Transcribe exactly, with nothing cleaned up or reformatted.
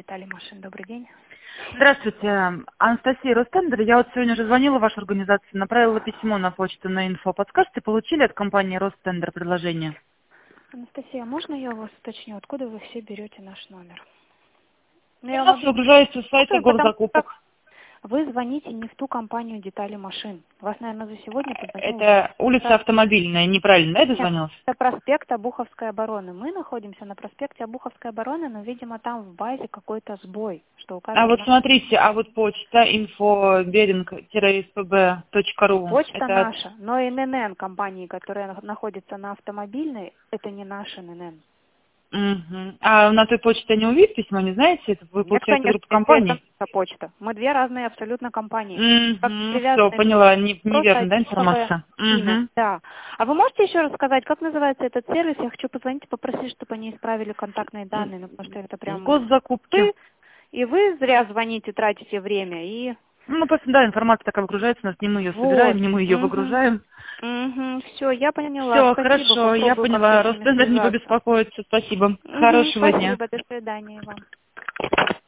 деталей машин. Добрый день. Здравствуйте, Анастасия, Ростендер. Я вот сегодня уже звонила в вашу организацию, направила письмо на почту на инфо. Подскажете, получили от компании Ростендер предложение? Анастасия, можно я у вас уточню, откуда вы все берете наш номер? Ну, У я нас вам выгружается с сайта объясню, потому что госзакупок. вы звоните не в ту компанию детали машин. Вас, наверное, за сегодня позвонил. Это улица Автомобильная, неправильно, да, я Нет, дозвонилась? это проспект Обуховской обороны. Мы находимся на проспекте Обуховской обороны, но, видимо, там в базе какой-то сбой, что А указано вот на... смотрите, а вот почта info беринг эс пэ бэ точка ру. Почта Это от... наша, но эн эн эн компании, которая на- находится на Автомобильной, это не наш эн эн эн. Мгм. А на той почте не увидите письмо, не знаете? Это вы, Нет, получается, конечно, группа везде это компаний? наша почта. Мы две разные абсолютно компании. Как Угу, все, привязаны поняла, не, просто неверно, да, одинаковое информация? имя. Угу. Да. А вы можете еще раз сказать, как называется этот сервис? Я хочу позвонить и попросить, чтобы они исправили контактные данные, ну, потому что это прям Госзакупки. вы, и вы зря звоните, тратите время, и Ну, просто, да, информация такая выгружается, у нас не мы ее собираем, вот. не мы ее Угу. выгружаем. Угу. Все, я поняла. Все, Спасибо. хорошо, я Попробую как-то поняла. с ними Ростендер не связаться. побеспокоится. Спасибо. Угу. Хорошего дня. Спасибо. До свидания вам.